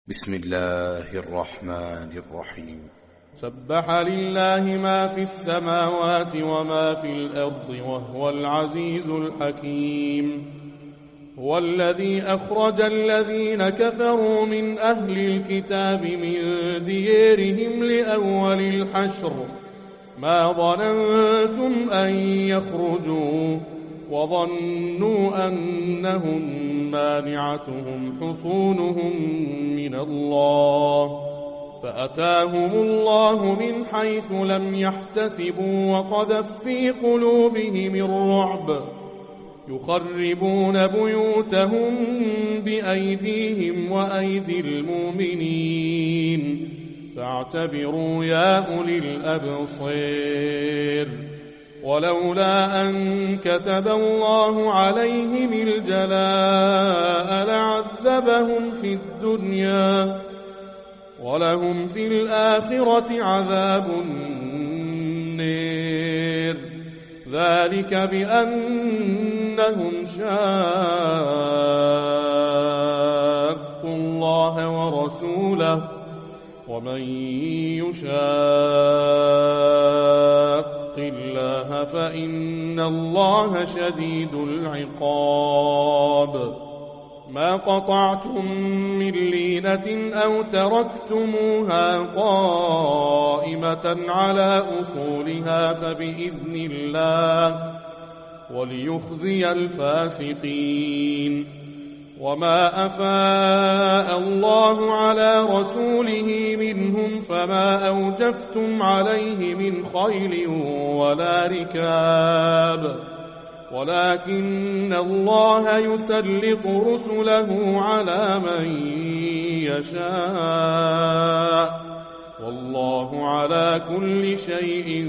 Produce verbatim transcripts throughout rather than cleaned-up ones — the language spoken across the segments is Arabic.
بسم الله الرحمن الرحيم. سبح لله ما في السماوات وما في الأرض وهو العزيز الحكيم. هو الذي أخرج الذين كفروا من أهل الكتاب من ديارهم لأول الحشر ما ظننتم أن يخرجوا وظنوا أنهم مانعتهم حصونهم من الله فأتاهم الله من حيث لم يحتسبوا وقذف في قلوبهم الرعب يخربون بيوتهم بأيديهم وأيدي المؤمنين فاعتبروا يا أولي الأبصير. ولولا أن كتب الله عليهم الجلاء لعذبهم في الدنيا ولهم في الآخرة عذاب النير ذلك بأنهم شاقوا الله ورسوله ومن يشاق الله فإن الله شديد العقاب. ما قطعتم من لينة أو تركتموها قائمة على أصولها فبإذن الله وليخزي الفاسقين. وما أفاء الله على رسوله منهم فما أوجفتم عليه من خيل ولا ركاب ولكن الله يسلط رسله على من يشاء والله على كل شيء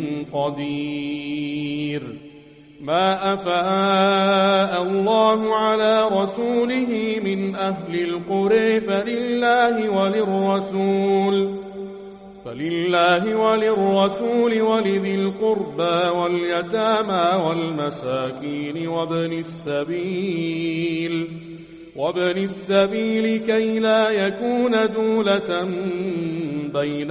قدير. ما أفاء الله على رسوله من أهل القرى فلله وللرسول فلله وللرسول ولذي القربى واليتامى والمساكين وابن السبيل وابن السبيل كي لا يكون دولة بين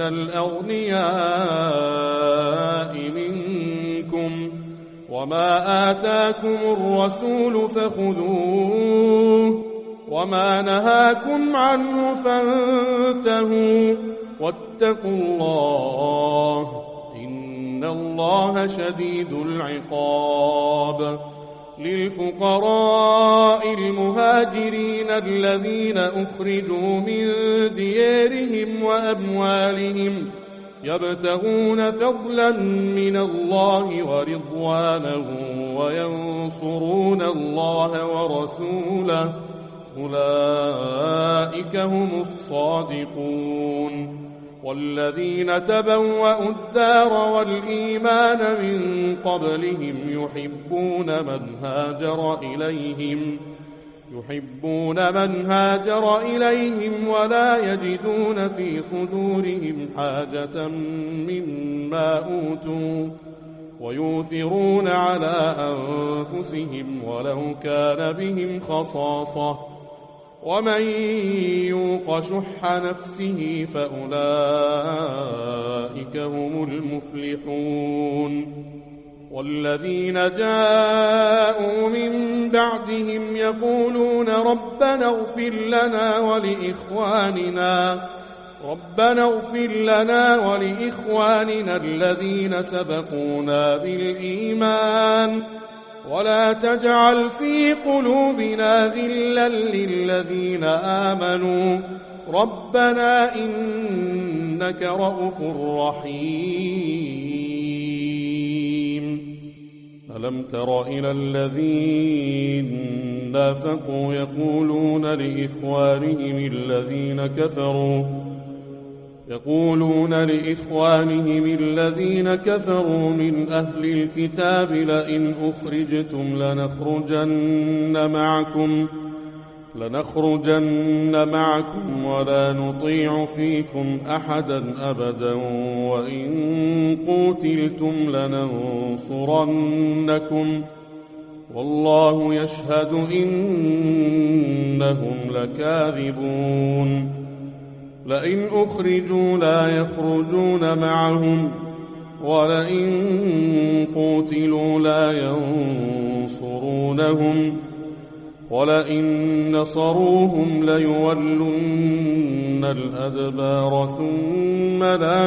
الأغنياء منكم وما آتاكم الرسول فخذوه وما نهاكم عنه فانتهوا واتقوا الله إن الله شديد العقاب. للفقراء المهاجرين الذين أخرجوا من ديارهم وأموالهم يبتغون فضلا من الله ورضوانه وينصرون الله ورسوله أولئك هم الصادقون. والذين تبوأوا الدار والإيمان من قبلهم يحبون من هاجر إليهم يحبون من هاجر إليهم ولا يجدون في صدورهم حاجة مما أوتوا ويؤثرون على أنفسهم ولو كان بهم خصاصة ومن يوق شح نفسه فأولئك هم المفلحون. والذين جاءوا من بعدهم يقولون ربنا اغفر لنا ولإخواننا ربنا اغفر لنا ولإخواننا الذين سبقونا بالإيمان ولا تجعل في قلوبنا غلا للذين آمنوا ربنا إنك رؤوف رحيم. ألم تر إلى الذين نافقوا يقولون لإخوانهم الذين كفروا يقولون لإخوانهم الذين كفروا من أهل الكتاب لئن أخرجتم لنخرجن معكم لنخرجن معكم ولا نطيع فيكم أحدا أبدا وإن قوتلتم لننصرنكم والله يشهد إنهم لكاذبون. لئن أخرجوا لا يخرجون معهم ولئن قوتلوا لا ينصرونهم ولئن نصروهم ليولن الأدبار ثم لا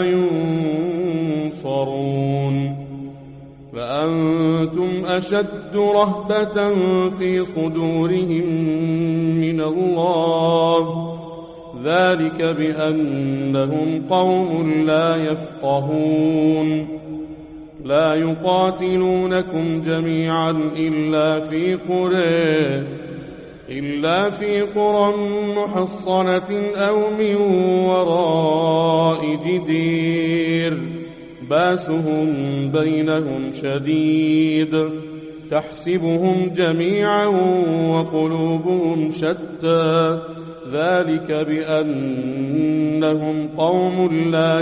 ينصرون لأنتم أشد رهبة في صدورهم من الله ذلك بأنهم قوم لا يفقهون لا يقاتلونكم جميعا إلا في قرى إلا في قرى محصنة أو من وراء جدير باسهم بينهم شديد تحسبهم جميعا وقلوبهم شتى ذلك بأنهم قوم لا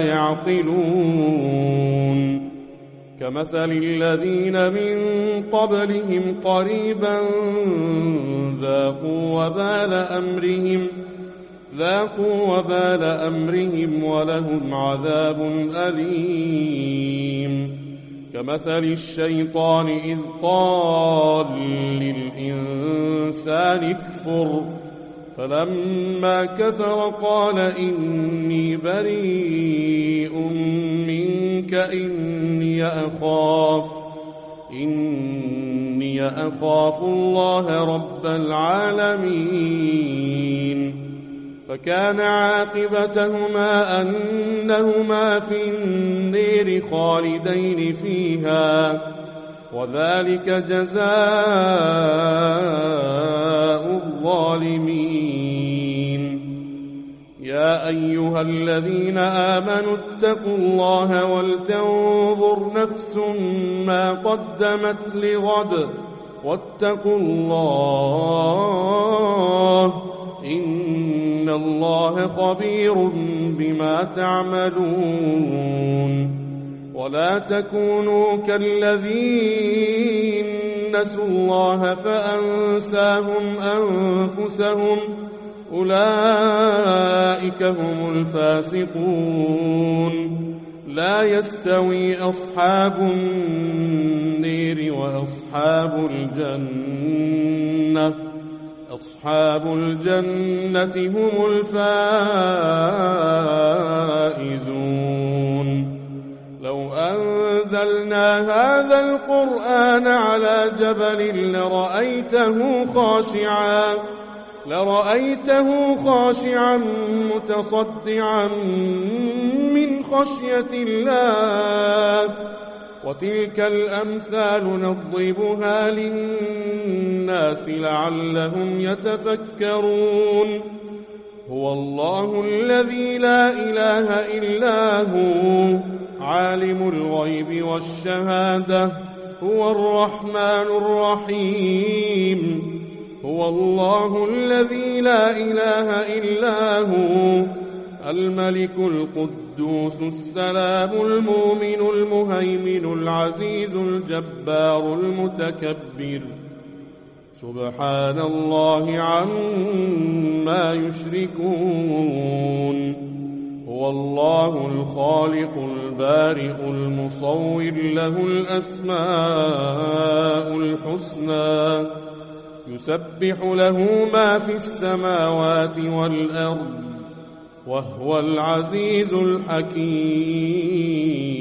يعقلون كمثل الذين من قبلهم قريبا ذاقوا وبال أمرهم ذاقوا وبال أمرهم ولهم عذاب أليم كمثل الشيطان إذ قال للإنسان اكفر فلما كفر قال إني بريء منك إني أخاف إني أخاف الله رب العالمين فكان عاقبتهما أنهما في النير خالدين فيها وذلك جزاء الظالمين يا أيها الذين آمنوا اتقوا الله ولتنظر نفس ما قدمت لغد واتقوا الله إن الله خبير بما تعملون ولا تكونوا كالذين نسوا الله فأنساهم أنفسهم أولئك هم الفاسقون لا يستوي أصحاب النير وأصحاب الجنة أصحاب الجنة هم الفائزون لو أنزلنا هذا القرآن على جبل لرأيته خاشعا لرأيته خاشعا متصدعا من خشية الله وتلك الأمثال نضربها للناس لعلهم يتفكرون هو الله الذي لا إله إلا هو عالم الغيب والشهادة هو الرحمن الرحيم هو الله الذي لا إله إلا هو الملك القدوس السلام المؤمن المهيمن العزيز الجبار المتكبر سبحان الله عما يشركون هو الله الخالق البارئ المصور له الأسماء الحسنى يسبح له ما في السماوات والأرض وهو العزيز الحكيم